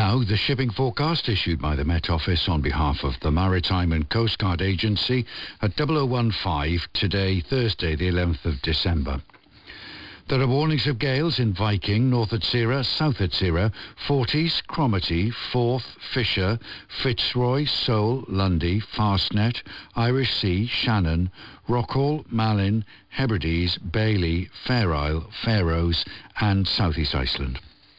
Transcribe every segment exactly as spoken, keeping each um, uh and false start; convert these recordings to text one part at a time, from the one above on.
Now, the shipping forecast issued by the Met Office on behalf of the Maritime and Coast Guard Agency at double oh one five today, Thursday, the eleventh of December. There are warnings of gales in Viking, North Atsira, South Atsira, Forties, Cromarty, Forth, Fisher, Fitzroy, Seoul, Lundy, Fastnet, Irish Sea, Shannon, Rockall, Malin, Hebrides, Bailey, Fair Isle, Faroes and South East Iceland.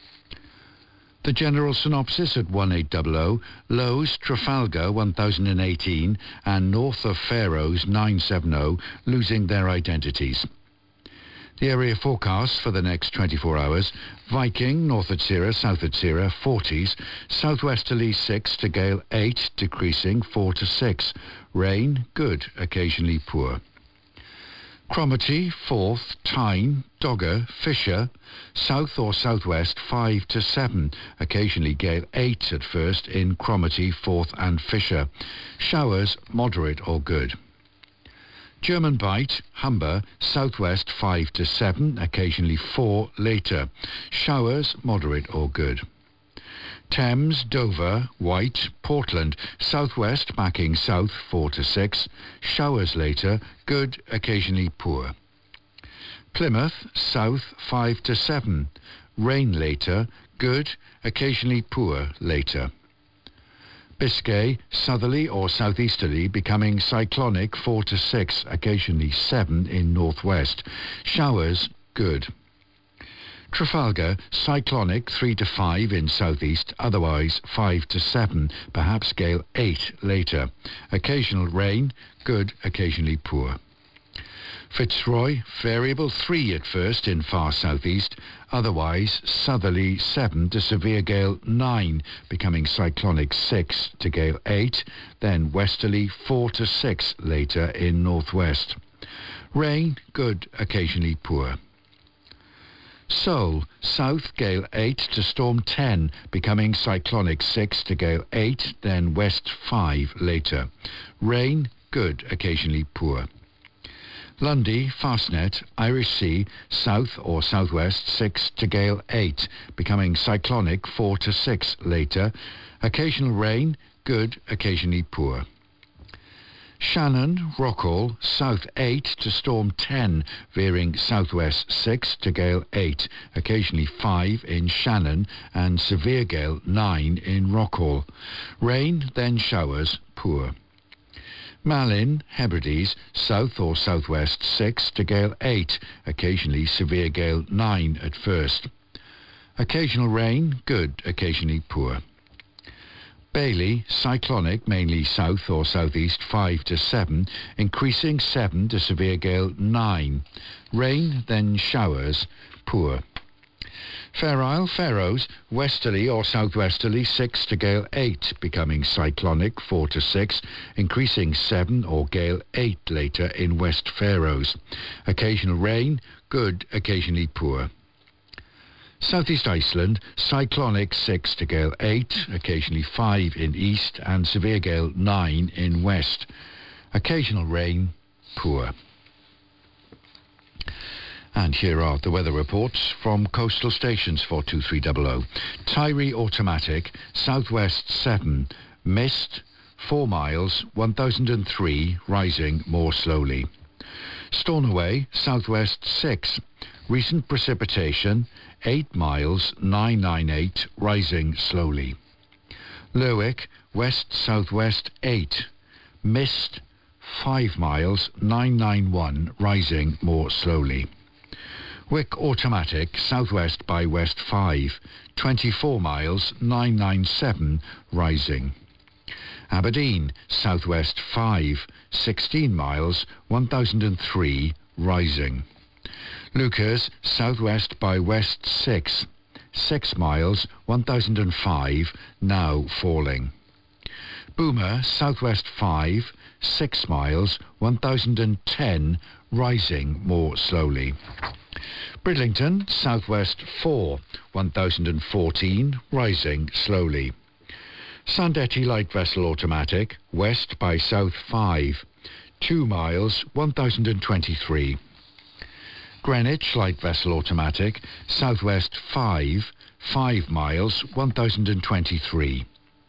The general synopsis at eighteen hundred, lows Trafalgar one thousand eighteen and north of Faroes nine seventy losing their identities. The area forecast for the next twenty-four hours: Viking, North Atsira, South Atsira, Forties, southwesterly six to gale eight, decreasing four to six. Rain, good, occasionally poor. Cromarty, Forth, Tyne, Dogger, Fisher, south or southwest five to seven, occasionally gale eight at first in Cromarty, Forth and Fisher. Showers, moderate or good. German Bight, Humber, southwest five to seven, occasionally four later. Showers, moderate or good. Thames, Dover, White, Portland, southwest backing south four to six. Showers later, good, occasionally poor. Plymouth, south five to seven. Rain later, good, occasionally poor later. Biscay, southerly or southeasterly, becoming cyclonic four to six, occasionally seven in northwest. Showers, good. Trafalgar, cyclonic three to five in southeast, otherwise five to seven, perhaps gale eight later. Occasional rain, good, occasionally poor. Fitzroy, variable three at first in far southeast, otherwise southerly seven to severe gale nine, becoming cyclonic six to gale eight, then westerly four to six later in northwest. Rain, good, occasionally poor. Seoul, south gale eight to storm ten, becoming cyclonic six to gale eight, then west five later. Rain, good, occasionally poor. Lundy, Fastnet, Irish Sea, south or southwest six to gale eight, becoming cyclonic four to six later. Occasional rain, good, occasionally poor. Shannon, Rockall, south eight to storm ten, veering southwest six to gale eight, occasionally five in Shannon and severe gale nine in Rockall. Rain, then showers, poor. Malin, Hebrides, south or southwest six to gale eight, occasionally severe gale nine at first. Occasional rain, good, occasionally poor. Bailey, cyclonic, mainly south or southeast five to seven, increasing seven to severe gale nine. Rain, then showers, poor. Fair Isle, Faroes, westerly or southwesterly six to gale eight, becoming cyclonic four to six, increasing seven or gale eight later in West Faroes. Occasional rain, good, occasionally poor. Southeast Iceland, cyclonic six to gale eight, occasionally five in east and severe gale nine in west. Occasional rain, poor. And here are the weather reports from coastal stations for two three hundred. Tyree automatic, southwest seven, mist, four miles, one thousand three, rising more slowly. Stornoway, southwest six, recent precipitation, eight miles, nine ninety-eight, rising slowly. Lerwick, west-southwest eight, mist, five miles, nine ninety-one, rising more slowly. Wick automatic, southwest by west five, twenty-four miles, nine ninety-seven, rising. Aberdeen, southwest five, sixteen miles, one thousand three, rising. Lucas, southwest by west six, six miles, one thousand five, now falling. Boomer, southwest five, six miles, one thousand ten, rising more slowly. Bridlington, southwest four, one thousand fourteen, rising slowly. Sandetti light vessel automatic, west by south five, two miles, one thousand twenty-three. Greenwich light vessel automatic, southwest five, five miles, one thousand twenty-three.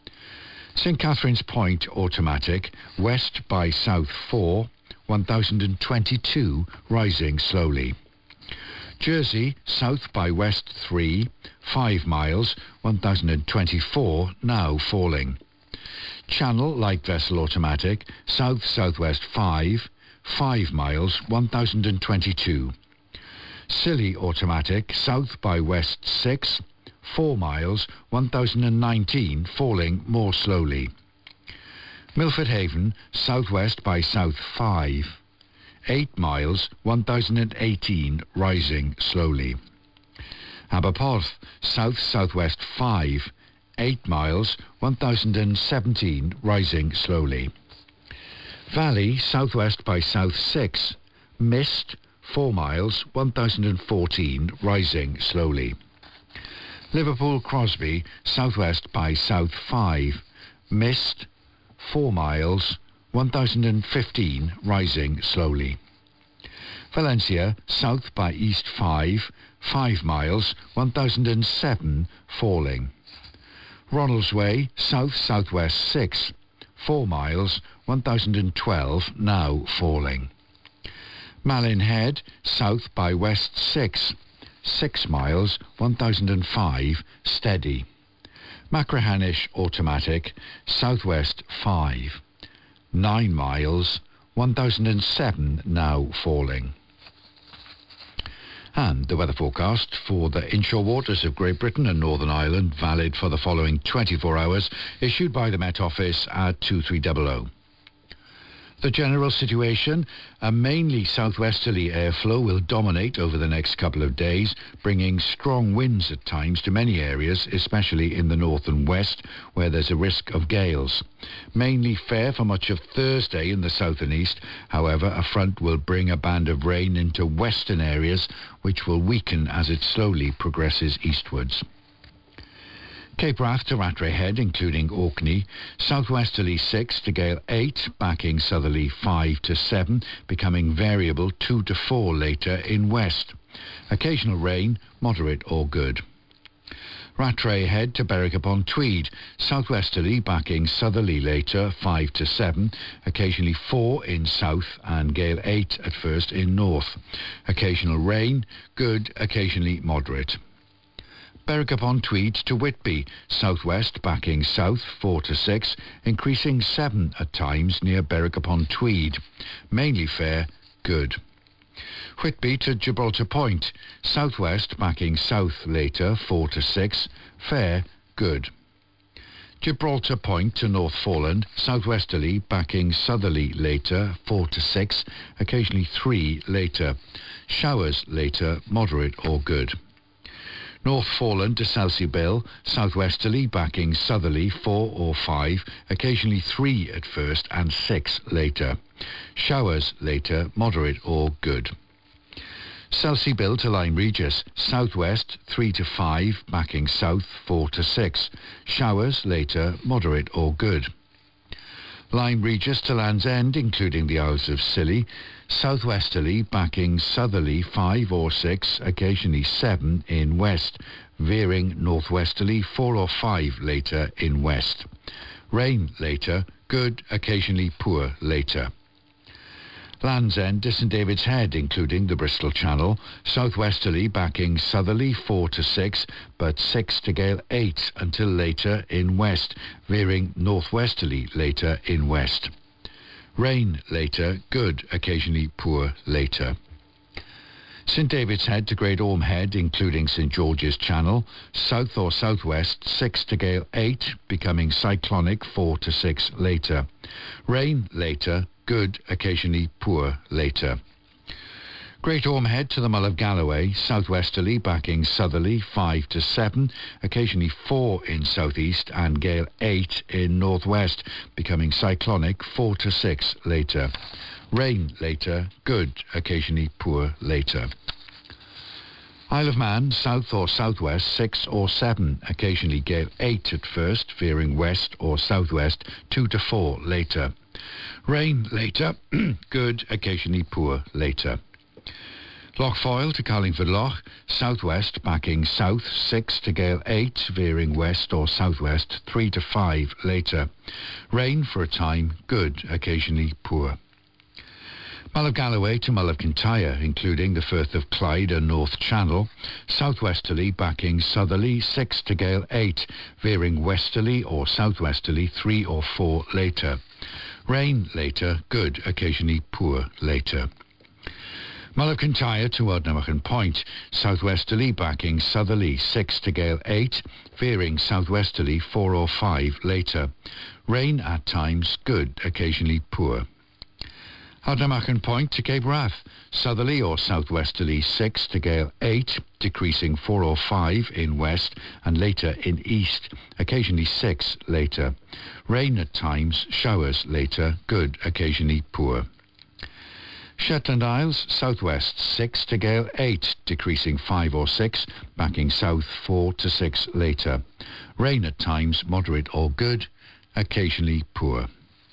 St Catherine's Point automatic, west by south four, one thousand twenty-two, rising slowly. Jersey, south by west three, five miles, one thousand twenty-four, now falling. Channel light vessel automatic, south-southwest five, five miles, one thousand twenty-two. Scilly automatic, south by west six, four miles, one thousand nineteen, falling more slowly. Milford Haven, southwest by south five, eight miles, one thousand eighteen, rising slowly. Aberporth, south-southwest five, eight miles, one thousand seventeen, rising slowly. Valley, southwest by south six, mist, four miles, one thousand fourteen, rising slowly. Liverpool Crosby, southwest by south five, mist, four miles, one thousand fifteen, rising slowly. Valencia, south by east five, five miles, one thousand seven, falling. Ronaldsway, south-southwest six, four miles, one thousand twelve, now falling. Malin Head, south by west six, six miles, one thousand five, steady. Machrihanish automatic, southwest five, nine miles, one thousand seven, now falling. And the weather forecast for the inshore waters of Great Britain and Northern Ireland, valid for the following twenty-four hours, issued by the Met Office at two three hundred. The general situation, a mainly southwesterly airflow will dominate over the next couple of days, bringing strong winds at times to many areas, especially in the north and west, where there's a risk of gales. Mainly fair for much of Thursday in the south and east. However, a front will bring a band of rain into western areas, which will weaken as it slowly progresses eastwards. Cape Wrath to Rattray Head, including Orkney, southwesterly six to gale eight, backing southerly five to seven, becoming variable two to four later in west. Occasional rain, moderate or good. Rattray Head to Berwick upon Tweed, southwesterly backing southerly later five to seven, occasionally four in south and gale eight at first in north. Occasional rain, good, occasionally moderate. Berwick upon Tweed to Whitby, southwest backing south four to six, increasing seven at times near Berwick upon Tweed. Mainly fair, good. Whitby to Gibraltar Point, southwest backing south later four to six, fair, good. Gibraltar Point to North Foreland, southwesterly backing southerly later four to six, occasionally three later. Showers later, moderate or good. North Foreland to Selsey-Bill, southwesterly backing southerly four or five, occasionally three at first and six later. Showers later, moderate or good. Selsey-Bill to Lyme Regis, southwest three to five, backing south four to six. Showers later, moderate or good. Lyme Regis to Land's End, including the Isles of Scilly, southwesterly backing southerly five or six, occasionally seven in west, veering northwesterly four or five later in west. Rain later, good, occasionally poor later. Land's End to St David's Head, including the Bristol Channel, southwesterly backing southerly four to six, but six to gale eight until later in west, veering northwesterly later in west. Rain later, good, occasionally poor later. St David's Head to Great Orme Head, including St George's Channel, south or southwest six to gale eight, becoming cyclonic four to six later. Rain later, good, occasionally poor later. Great Orme Head to the Mull of Galloway, southwesterly backing southerly five to seven, occasionally four in southeast and gale eight in northwest, becoming cyclonic four to six later. Rain later, good, occasionally poor later. Isle of Man, south or southwest six or seven, occasionally gale eight at first, veering west or southwest two to four later. Rain later, good, occasionally poor later. Lochfoyle to Carlingford Loch, southwest backing south six to gale eight, veering west or southwest three to five later. Rain for a time, good, occasionally poor. Mull of Galloway to Mull of Kintyre, including the Firth of Clyde and North Channel, southwesterly backing southerly six to gale eight, veering westerly or southwesterly three or four later. Rain later, good, occasionally poor later. Mull of Kintyre to Ardnamurchan Point, southwesterly backing southerly six to gale eight, veering southwesterly four or five later. Rain at times, good, occasionally poor. Ardnamurchan Point to Cape Wrath, southerly or southwesterly six to gale eight, decreasing four or five in west and later in east, occasionally six later. Rain at times, showers later, good, occasionally poor. Shetland Isles, southwest six to gale eight, decreasing five or six, backing south four to six later. Rain at times, moderate or good, occasionally poor.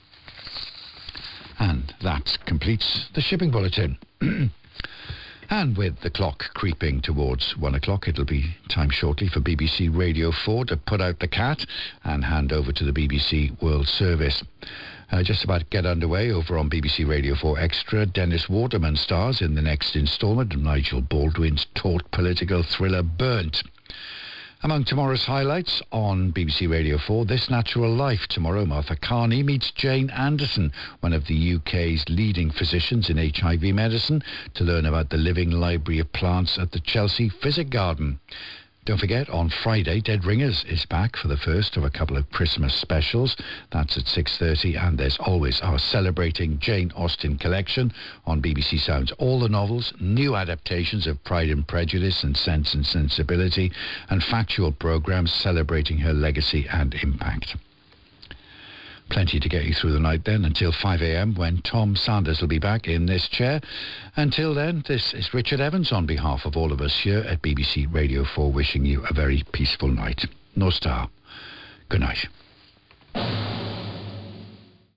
And that completes the shipping bulletin. And with the clock creeping towards one o'clock, it'll be time shortly for B B C Radio four to put out the cat and hand over to the B B C World Service. Uh, just about to get underway over on B B C Radio four Extra. Dennis Waterman stars in the next instalment of Nigel Baldwin's taut political thriller Burnt. Among tomorrow's highlights on B B C Radio four, This Natural Life. Tomorrow, Martha Carney meets Jane Anderson, one of the U K's leading physicians in H I V medicine, to learn about the living library of plants at the Chelsea Physic Garden. Don't forget, on Friday, Dead Ringers is back for the first of a couple of Christmas specials. That's at six thirty, and there's always our Celebrating Jane Austen collection on B B C Sounds. All the novels, new adaptations of Pride and Prejudice and Sense and Sensibility, and factual programmes celebrating her legacy and impact. Plenty to get you through the night then, until five a.m. when Tom Sanders will be back in this chair. Until then, this is Richard Evans on behalf of all of us here at B B C Radio four, wishing you a very peaceful night. No star. Good night.